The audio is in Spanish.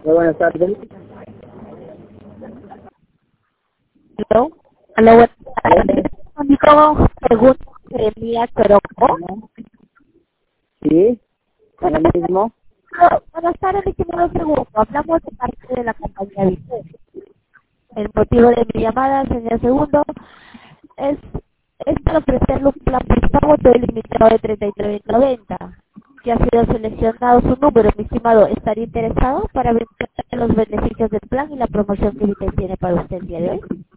Muy buenas tardes. Hello. Hello, buenas tardes. Único pregunta de Mía Choroco. Sí, lo mismo. Buenas tardes, mi estimado Segundo. Hablamos de parte de la compañía Vicente. El motivo de mi llamada, señor Segundo, es, es para ofrecerle un plan pago todo ilimitado de 33.90. Que ha sido seleccionado su número, mi estimado. ¿Estaría interesado para ver los beneficios del plan y la promoción que Vicente tiene para usted el día de hoy?